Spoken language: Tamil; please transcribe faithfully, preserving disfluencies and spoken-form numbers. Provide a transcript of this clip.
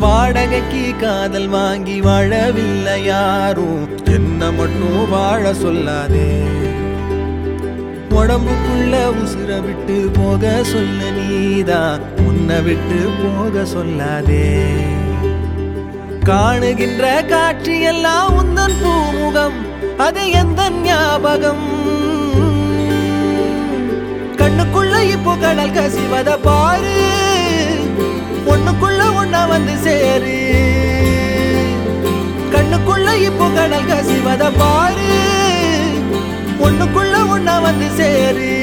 வாடகைக்கு காதல் வாங்கி வாழவில்லை யாரும், என்ன மட்டும் வாழ சொல்லாதே. உடம்புக்குள்ள உசுர விட்டு போக சொல்ல நீதான், உன்னை விட்டு போக சொல்லாதே. காணுகின்ற காட்சி எல்லாம் உந்தன் பூமுகம், அது எந்த ஞாபகம். கண்ணுக்குள்ள இப்போ கடல் கசிவத பாரு, ஒண்ணுக்குள்ள ஒன்னா வந்து சேரு. கண்ணுக்குள்ள இப்போ கடல் கசிவத பாரு, ஒண்ணுக்குள்ள ஒன்னா வந்து சேரு.